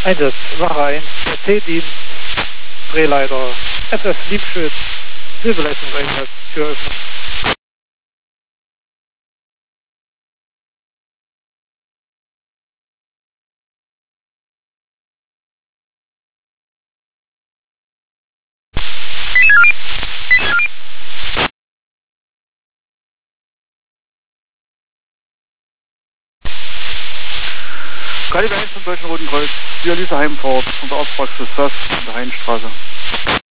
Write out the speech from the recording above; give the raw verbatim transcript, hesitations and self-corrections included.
Einsatz, Wache eins, C-Dienst, Drehleiter, F F Liebschütz, Hilfeleistungseinsatz, Türöffnung. Kaliber eins zum Deutschen Roten Kreuz, Dialyseheimfahrt von der Arztpraxis Sass in der Heinstraße.